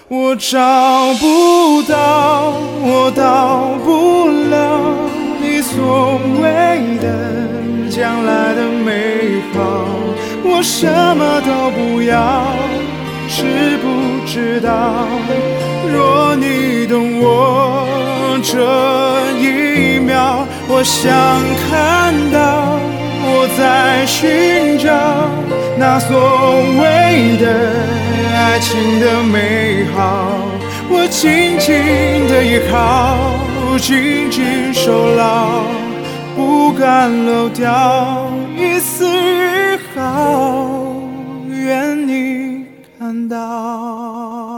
我找不到，我到不了你所谓的将来的美好。我什么都不要，知不知道？若你懂我这一秒，我想看到我在寻找那所谓的爱情的美好。我紧紧的依靠，紧紧守牢，不敢漏掉一丝一毫，愿你看到。